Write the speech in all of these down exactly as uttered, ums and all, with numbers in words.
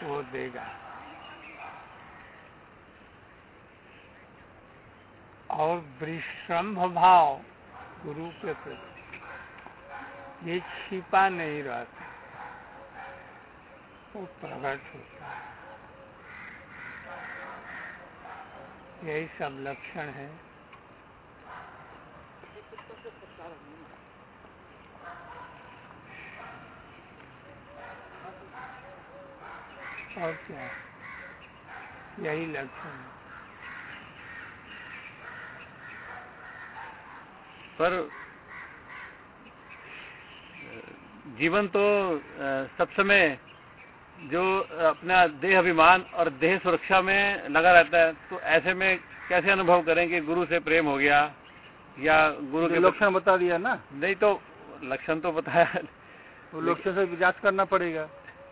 वो देगा। और विश्रम्भ भाव गुरु के प्रति ये छिपा नहीं रहता, वो प्रकट होता है। यही सब लक्षण है। और क्या, यही लक्षण है। पर जीवन तो सब समय जो अपना देह अभिमान और देह सुरक्षा में लगा रहता है, तो ऐसे में कैसे अनुभव करें कि गुरु से प्रेम हो गया या गुरु के लक्षण बता दिया ना? नहीं तो लक्षण तो बताया, वो लक्षण से जांच करना पड़ेगा।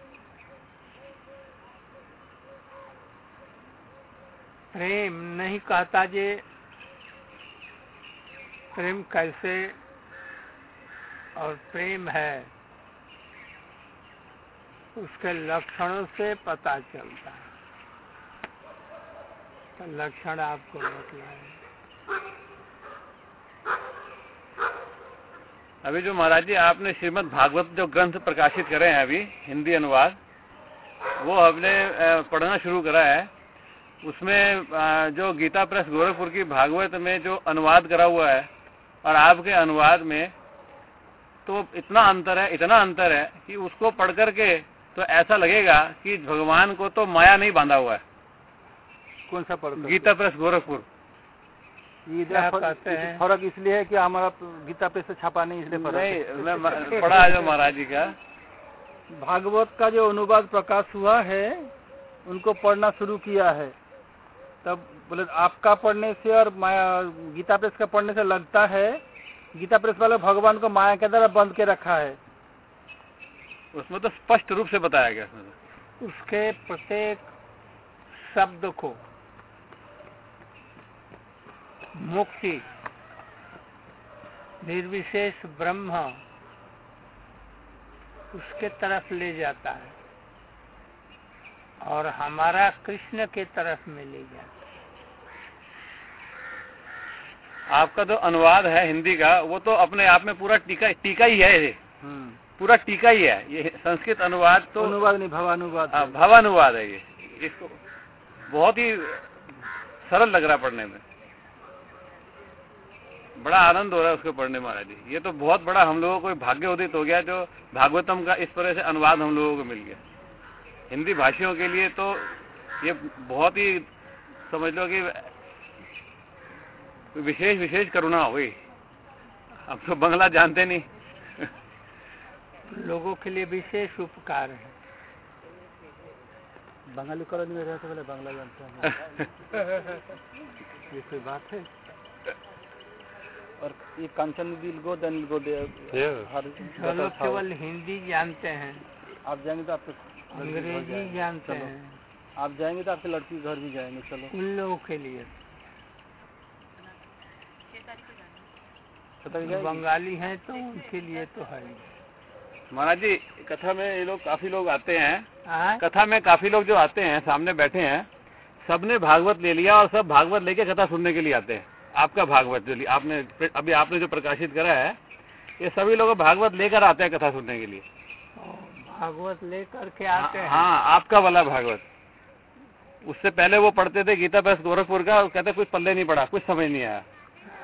प्रेम नहीं कहता जे प्रेम कैसे और प्रेम है, उसके लक्षणों से पता चलता है। तो लक्षण आपको बतलाए। अभी जो महाराज जी आपने श्रीमद् भागवत जो ग्रंथ प्रकाशित करे हैं अभी हिंदी अनुवाद, वो हमने पढ़ना शुरू करा है। उसमें जो गीता प्रेस गोरखपुर की भागवत में जो अनुवाद करा हुआ है और आपके अनुवाद में, तो इतना अंतर है, इतना अंतर है कि उसको पढ़ करके तो ऐसा लगेगा कि भगवान को तो माया नहीं बांधा हुआ है। कौन सा पढ़? गीता प्रेस गोरखपुर। ये फर्क इसलिए है कि हमारा गीता प्रेस से छापा नहीं, इसलिए फर्क नहीं। मैं पढ़ा है जो महाराज जी का भागवत का जो अनुवाद प्रकाश हुआ है, उनको पढ़ना शुरू किया है। तब बोले आपका पढ़ने से और माया गीता प्रेस का पढ़ने से लगता है गीता प्रेस वाले भगवान को माया के अंदर बंद के रखा है। उसमें तो स्पष्ट रूप से बताया गया, उसके प्रत्येक शब्द को मुक्ति, निर्विशेष ब्रह्म, उसके तरफ ले जाता है और हमारा कृष्ण के तरफ में ले जाता है। आपका जो अनुवाद है हिंदी का, वो तो अपने आप में पूरा टीका टीका ही है, ये पूरा टीका ही है। ये संस्कृत अनुवाद तो अनुवाद नहीं, भवानुवाद। हाँ, भवानुवाद है ये। इसको बहुत ही सरल लग रहा है पढ़ने में, बड़ा आनंद हो रहा है उसको पढ़ने महाराज जी। ये तो बहुत बड़ा हम लोगों को भाग्य उदित हो गया जो भागवतम का इस तरह से अनुवाद हम लोगों को मिल गया। हिंदी भाषियों के लिए तो ये बहुत ही समझ लो कि विशेष विशेष करुणा हुई। अब तो बंगला जानते नहीं, लोगों के लिए विशेष उपकार है। बंगाली कॉलोनी में रहते वाले बांग्ला जानते हैं। ये कोई बात है? और ये Kanchan will go then will go there. लोग केवल हिंदी जानते हैं, आप जाएंगे तो आपके अंग्रेजी जानते हैं, आप जाएंगे तो आपके लड़की घर भी जाएंगे। चलो, उन लोगों के लिए बंगाली हैं तो उनके लिए तो है। महाराज जी कथा में ये लोग काफी लोग आते हैं, आ? कथा में काफी लोग जो आते हैं सामने बैठे हैं, सबने भागवत ले लिया और सब भागवत लेके कथा सुनने के लिए आते हैं। आपका भागवत जो आपने अभी आपने जो प्रकाशित करा है, ये सभी लोग भागवत लेकर आते हैं कथा सुनने के लिए। भागवत लेकर के आते हैं। हाँ, आपका वाला भागवत। उससे पहले वो पढ़ते थे गीता प्रेस गोरखपुर का, कहते कुछ पल्ले नहीं पड़ा, कुछ समझ नहीं आया।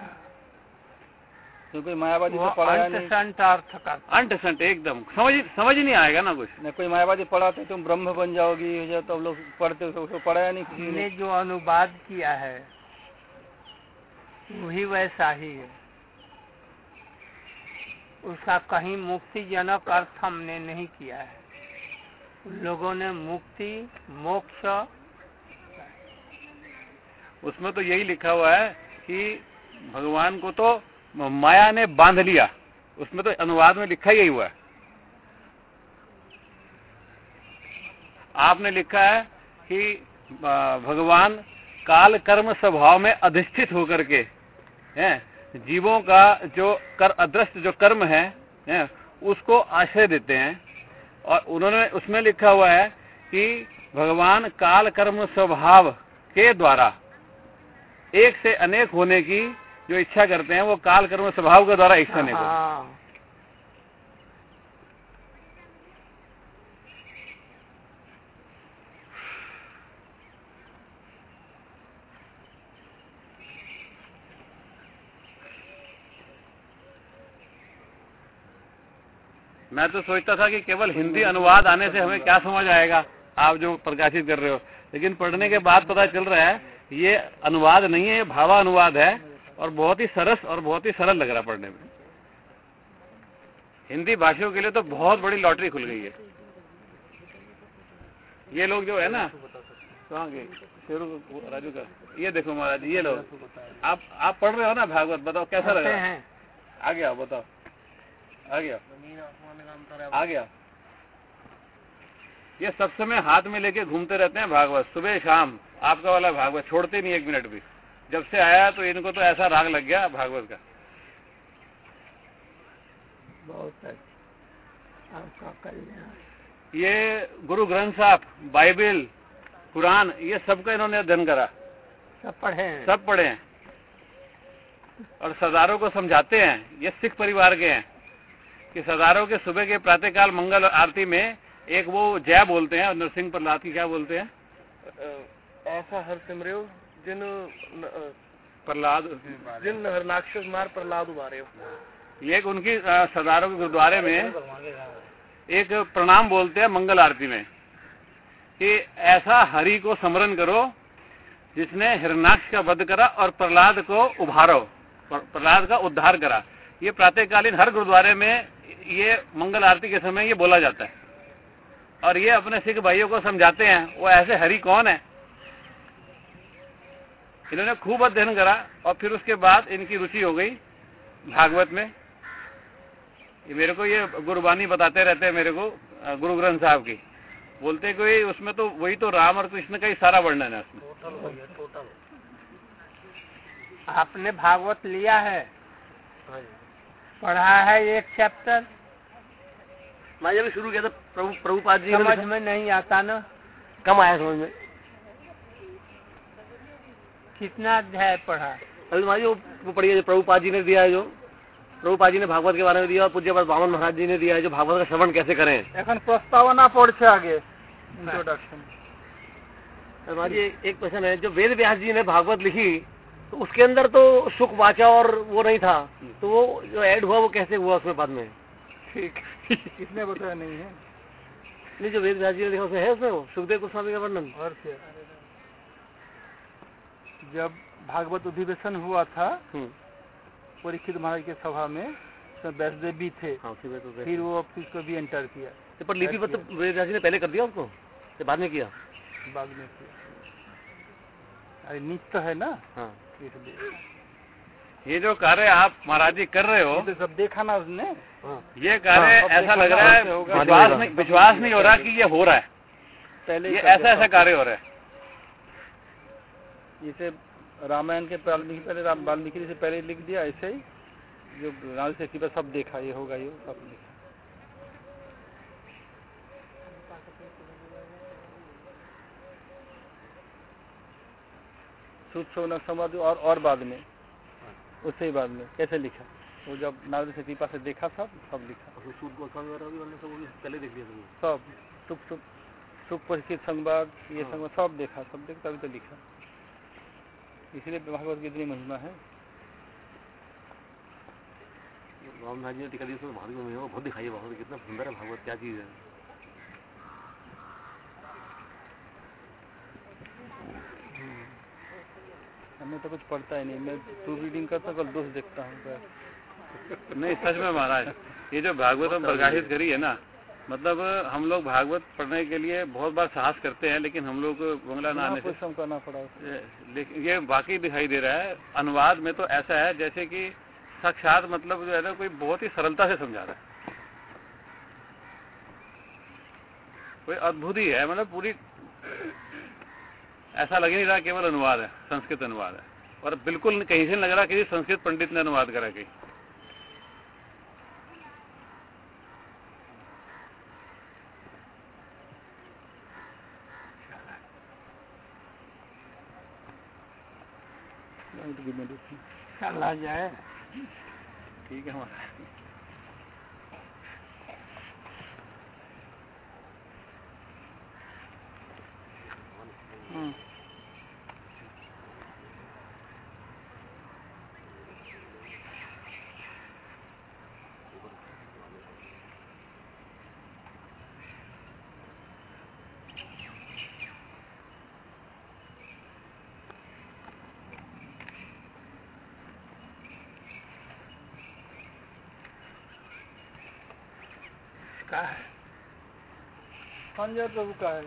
तो कोई मायावादी तो पढ़ाया नहीं, अर्थ का अंट संट एकदम समझ समझ ही नहीं आएगा ना कुछ। नहीं, कोई मायावादी पढ़ाते तुम ब्रह्म बन जाओगी, तो लोग पढ़ते तो उसको पढ़ाया नहीं किसी ने। जो अनुवाद किया है वही वैसा ही है, उसका कहीं मुक्तिजनक अर्थ हमने नहीं किया है। लोगों ने मुक्ति मोक्ष, उसमें तो यही लिखा हुआ है कि भगवान को तो माया ने बांध लिया, उसमें तो अनुवाद में लिखा ही हुआ है। आपने लिखा है कि भगवान काल कर्म स्वभाव में अधिष्ठित होकर के हैं जीवों का जो कर अदृष्ट जो कर्म है, है उसको आश्रय देते हैं। और उन्होंने उसमें लिखा हुआ है कि भगवान काल कर्म स्वभाव के द्वारा एक से अनेक होने की जो इच्छा करते हैं, वो काल कर्म स्वभाव के द्वारा एक से अनेक होते हैं। मैं तो सोचता था कि केवल हिंदी अनुवाद आने से हमें क्या समझ आएगा, आप जो प्रकाशित कर रहे हो, लेकिन पढ़ने के बाद पता चल रहा है ये अनुवाद नहीं है, ये भावा अनुवाद है और बहुत ही सरस और बहुत ही सरल लग रहा है पढ़ने में। हिंदी भाषियों के लिए तो बहुत बड़ी लॉटरी खुल गई है। ये लोग जो है ना, कहाँ गए शेरू राजू का, ये देखो महाराज, ये लोग आप आप पढ़ रहे हो ना भागवत, बताओ कैसा लग रहा है? आ गया, बताओ आ गया आ गया। ये सब समय हाथ में लेके घूमते रहते हैं भागवत, सुबह शाम आपका वाला भागवत छोड़ते नहीं एक मिनट भी। जब से आया तो इनको तो ऐसा राग लग गया भागवत का। बहुत आपका कल्याण। ये गुरु ग्रंथ साहब, बाइबल, कुरान, ये सबका इन्होंने अध्ययन करा, सब पढ़े हैं, सब पढ़े हैं और सरदारों को समझाते हैं। ये सिख परिवार के हैं कि सरदारों के सुबह के प्रातःकाल मंगल आरती में एक वो जय बोलते हैं, और नरसिंह प्रहलाद की क्या बोलते हैं, ऐसा हर सिमरियो जिन प्रहलाद जिन हरनाक्षस मार प्रहलाद उबारे हो। ये उनकी सरदारों के गुरुद्वारे में एक प्रणाम बोलते हैं मंगल आरती में कि ऐसा हरि को स्मरण करो जिसने हिरणाक्ष का वध करा और प्रहलाद को उभारो, प्रहलाद का उद्धार करा। ये प्रातःकालीन हर गुरुद्वारे में ये मंगल आरती के समय ये बोला जाता है और ये अपने सिख भाइयों को समझाते हैं वो ऐसे हरि कौन है। इन्होंने खूब अध्ययन करा और फिर उसके बाद इनकी रुचि हो गई भागवत में। ये मेरे को ये गुरबानी बताते रहते हैं मेरे को, गुरु ग्रंथ साहब की, बोलते कोई उसमें तो वही तो राम और कृष्ण का ही सारा वर्णन है उसमें। टोटल टोटल आपने भागवत लिया है, पढ़ा है एक चैप्टर? मैं जब शुरू किया था प्रभु प्रभुपाद जी समझ में नहीं आता ना, कम आया समझ में। कितना अध्याय पढ़ा? अभी माँ जो पढ़िए, प्रभुपाद जी ने दिया है, जो प्रभुपाद जी ने भागवत के बारे में दिया और पूज्य बामन महाराज जी ने दिया है जो भागवत का श्रवण कैसे करें। এখন प्रस्तावना पढ़ছে आगे इंट्रोडक्शन। हमारी एक प्रश्न है, जो वेद व्यास जी ने भागवत लिखी तो उसके अंदर तो सुख वाचा और वो नहीं था, तो वो जो ऐड हुआ वो कैसे हुआ उसमें बाद में? ठीक किसने बताया नहीं है? नहीं, जो वेद व्यास जी ने लिखा उसमें है, उसमें वो सुखदेव गोस्वामी का वर्णन। और क्या, जब भागवत अधिवेशन हुआ था परीक्षित महाराज के सभा में, तो व्यासदेव भी थे। हाँ, उसी में तो फिर वो उसको भी एंटर किया। तो पर लिपि पर तो वेद व्यास जी ने पहले कर दिया उसको, तो बाद में किया? बाद में किया। अरे नित्य है ना, हाँ। इसलिए ये जो कार्य आप महाराज जी कर रहे हो, तो सब देखा ना उसने। हाँ। ये कार्य ऐसा लग रहा है विश्वास नहीं विश्वास नहीं हो रहा कि ये हो रहा है, पहले ये ऐसा ऐसा कार्य हो रहा है। इसे रामायण के वाल्मीकि पहले राम वाल्मीकि से पहले लिख दिया, ऐसे ही जो राम से पर सब देखा, ये होगा ये सब लिखा। सुध सोनक समाज और और बाद में, उससे ही बाद में कैसे लिखा, वो जब नारद से कृपा से देखा सब सब लिखा। पहले देख लिया सब सुख सुख सुख परिचित संवाद, ये संवाद सब देखा, सब देख तभी तो लिखा। इसलिए भागवत की इतनी महिमा है। राम जी ने टीका दी, उसमें भागवत में बहुत दिखाई है, भागवत कितना सुंदर है, भागवत क्या चीज है। हमें तो कुछ पढ़ता ही नहीं, मैं प्रूफ रीडिंग करता कल दोस्त देखता हूँ। नहीं सच में महाराज, ये जो भागवत हम प्रकाशित करी है ना, मतलब हम लोग भागवत पढ़ने के लिए बहुत बार साहस करते हैं, लेकिन हम लोग को बंगला ना आने से करना पड़ा। लेकिन ये वाकई दिखाई दे रहा है। अनुवाद में तो ऐसा है जैसे कि साक्षात मतलब जो है ना कोई बहुत ही सरलता से समझा रहा है, कोई अद्भुत ही है, मतलब पूरी ऐसा लग नहीं रहा केवल अनुवाद है, संस्कृत अनुवाद है, और बिल्कुल कहीं से लग रहा किसी संस्कृत पंडित ने अनुवाद करा कहीं। चला जाए। ठीक है हमारा। हम्म का है संजय प्रभु का है।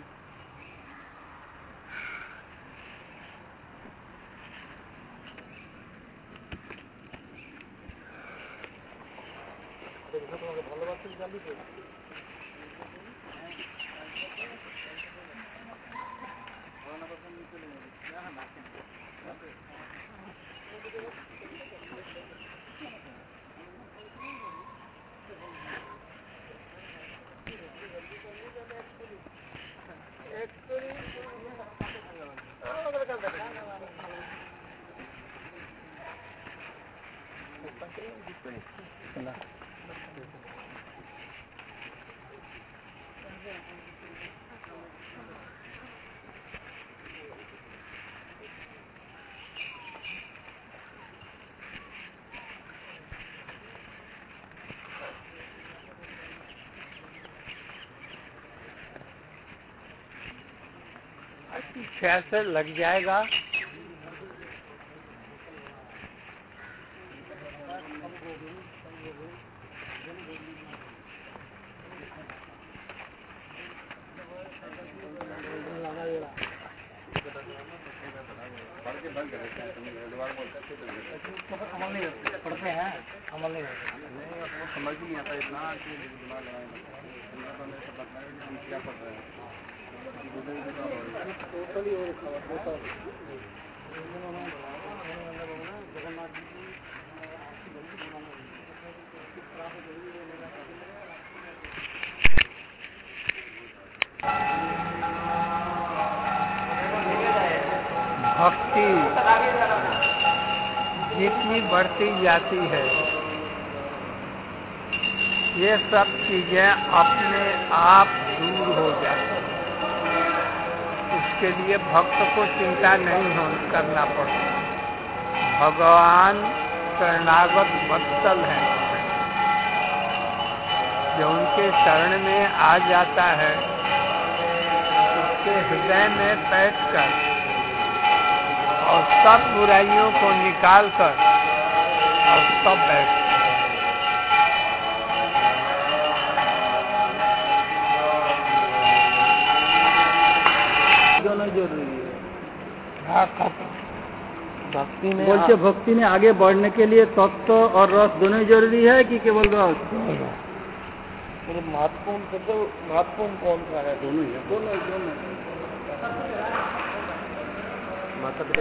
छह से लग जाएगा। अमल नहीं होते, पढ़ते हैं, अमल नहीं होते। समझ नहीं आता इतना कि दिमाग लगाएंगे क्या पढ़ रहे हैं। भक्ति जितनी बढ़ती जाती है, ये सब चीजें अपने आप दूर हो जाती हैं। उसके लिए भक्त को चिंता नहीं हो करना पड़ता। भगवान शरणागत वत्सल है, जो उनके शरण में आ जाता है, उसके हृदय में बैठकर और सब बुराइयों को निकालकर और सब बैठ दोनों जरूरी है। हाँ, खत्म। भक्ति में बोलते भक्ति में आगे बढ़ने के लिए तत्व और रस दोनों ही जरूरी है कि केवल रस? महत्वपूर्ण सबसे महत्वपूर्ण कौन सा है? दोनों ही दोनों दोनों माता